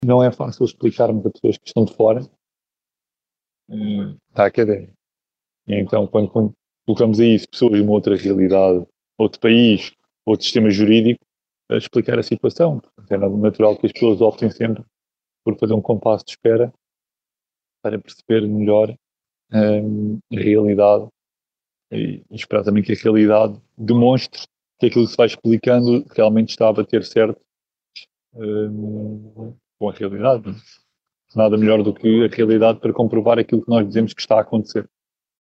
não é fácil explicarmos a pessoas que estão de fora da academia. E então, quando colocamos a isso pessoas de uma outra realidade, outro país, outro sistema jurídico, a explicar a situação. É natural que as pessoas optem sempre por fazer um compasso de espera para perceber melhor a realidade e esperar também que a realidade demonstre que aquilo que se vai explicando realmente está a bater certo com a realidade. Nada melhor do que a realidade para comprovar aquilo que nós dizemos que está a acontecer.